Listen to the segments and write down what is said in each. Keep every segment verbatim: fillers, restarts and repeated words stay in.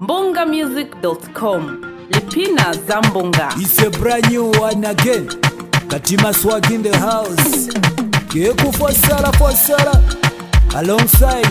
mbonga music dot com. Lipina Zambonga. It's a brand new one again. Katima Swag in the house. Keku for Sala for Sala. Alongside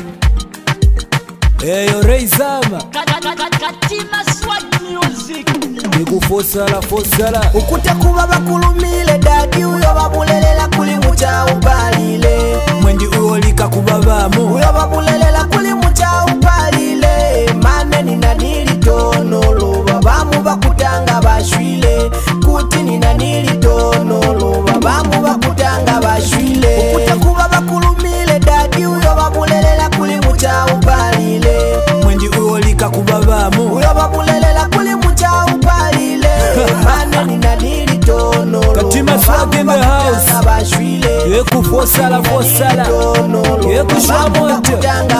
Eyo Reizama. Katima Swag music. Keku for Sala for Sala. Ukuta kuba bakulumile dadi uyo babulelela kuli mucha upalile. Mwendi uolika kubabamu uyo babulelela kuli mucha upalile. Mane nina nili tonolo babamu bakutanga bashwile. Kuti nina nili tonolo babamu bakutanga bashwile. Ukuta kuba bakulumile dadi uyo babulelela kuli mucha upalile. Mwendi uolika kubabamu uyo babulelela kuli mucha upalile. Mane nina nili tonolo Katima Swag in the house. Keku for Sala for Sala. Keku shwamote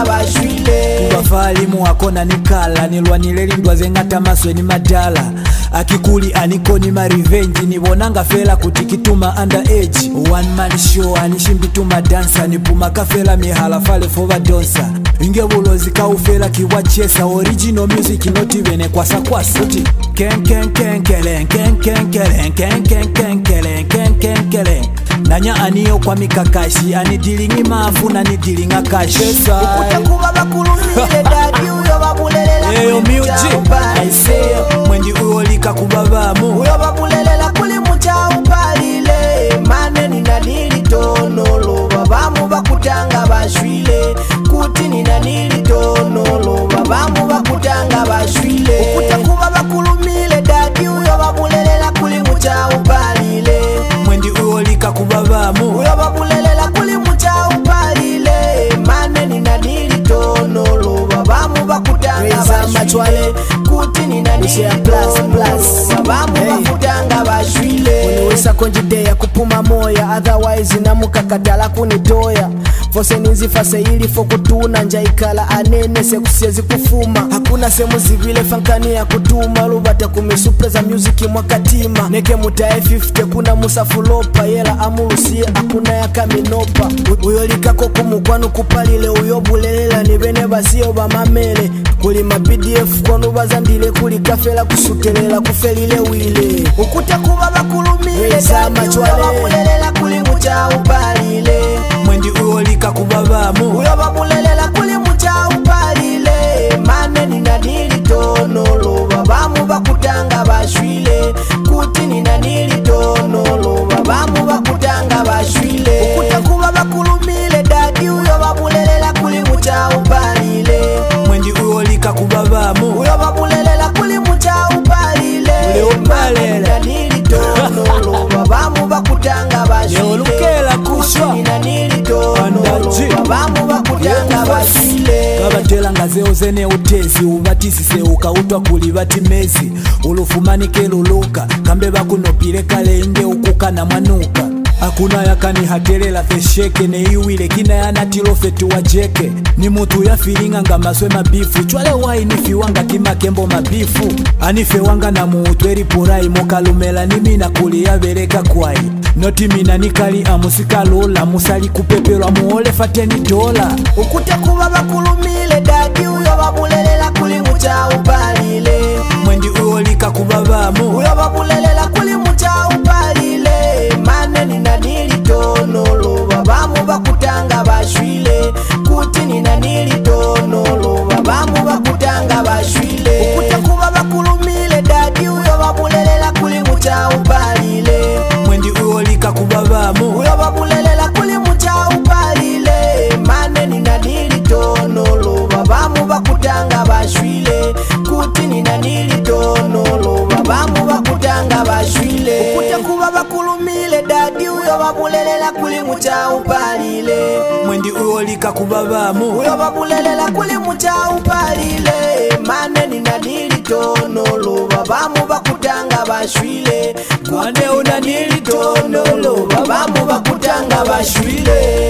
kubafalimu wakona nikala nilwanileli ndwaze ngata maswe ni madala akikuli anikoni ma revenge nibonanga fela kutikituma underage one man show anishimbituma dancer nipuma kafela mihala fale fova donsa ingebulozi kaufela kiwachesa original music not even kwasa kwasa ken ken ken kelen ken ken kelen ken ken ken kelen ken ken kelen nanya aniyo kwa mikakashi anidilingi mafu na nidilinga kashi Ukuta bakulumile dadi uyo babulelela Eyo music I say mwendi uolika kubabamu uyo babulelela kuli mucha upalile. Mane nina nili tonolo babamu bakutanga bashwile. Kuti nina nili tonolo babamu bakutanga bashwile. Ukuta kuba bakulumile dadi uyo babulelela kuli mucha upalile. Mwendi uolika kubabamu uyo babulelela kuli mucha upalile. Mane nina nili tonolo babamu bakutanga bashwile. Kuti nina nili tonolo babamu bakutanga bashwile. Uniwesa konjide ya kupuma moya otherwise namukakatala kunitoya fose ninzifase ili fokutuna njaikala anene sekusiezi kufuma hakuna semu zivile fankani ya kutuma lubata kumisupreza music mwakatima neke mutae fifty kuna musafulopa yela amulusie akuna ya kaminopa uyolikako kumukwanu kupalile uyobulelela nibene basio bamamele kuli ma P D F kwanu bazandile kuli kafela kusukelela kufelile wile. Ukuta kuba bakulumile dadi uyo babulelela kuli mucha upalile. Mwendi uolika kubabamu uyo babulelela kuli mucha upalile. Mane nina nili tonolo babamu bakutanga bashwile. Kuti nina nili tonolo babamu bakutanga bashwile. Ukuta kuba bakulumile dadi uyo babulelela kuli mucha upalile. Mwendi uolika kubabamu uyo babulelela kuli mucha upalile. Mane nina nili tonolo babamu bakutanga bashwile. Yeolukela kushwa nina nili tonolo babamu bakutanga bashwile. kabatela ngazeo zene utezi ubatisise ukautwa kuli batimezi ulufumanike luluka kambe bakunopile kalenge ukukana mwanuka hakuna yakani hatelela fesheke neiwile kina yanatilofetu wajeke ni mutu ya filinga nga maswe mabifu chwale wai nifiwanga kimakembo mabifu anife wanga na muutweri purai mokalumela nimina kuli ya bereka kwai noti mina nikali amusika lola musali kupepelwa muole fateni dola. Ukuta kuba bakulumile dadi uyo babulelela kuli mucha upalile. Mwendi uolika kubabamu uyo babulelela kuli mucha upalile. Mane nina nili tonolo babamu bakutanga bashwile. Kuti nina nili tonolo babamu bakutanga bashwile. Ukuta kuba bakulumile dadi uyo babulelela kuli mucha upalile. Mwendi uolika kubabamu uyo babulelela kuli mucha upalile. Mane nina nili tonolo babamu bakutanga bashwile. Kuti nina nili tonolo babamu bakutanga bashwile. Ukuta kuba bakulumile dadi uyo babulelela kuli mucha upalile. Mwendi uolika kubabamu uyo babulelela kuli mucha upalile. Mane nina nili tonolo babamu bakutanga bashwile. Mwane una nili tonolo babamu bakutanga bashwile.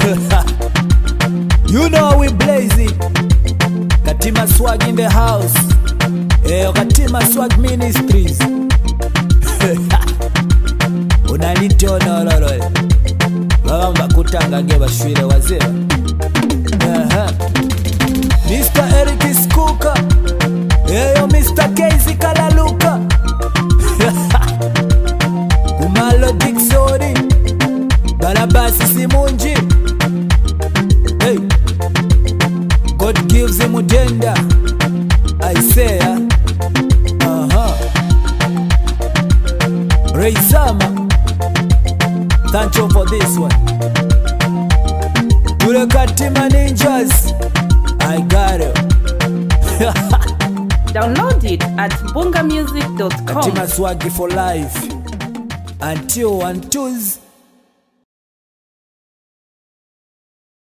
You know we blaze it. Katima Swag in the house. Eh, Katima Swag Ministries. Una nili tonolo babamu bakutanga ge bashwile wazee. Mister Eric Skuka Mutenda Isaiah uh-huh. Ray Sama, thank you for this one. To the Katima Ninjas, I got it. Download it at bunga music dot com. Katima Swaggy for life. Until one twos.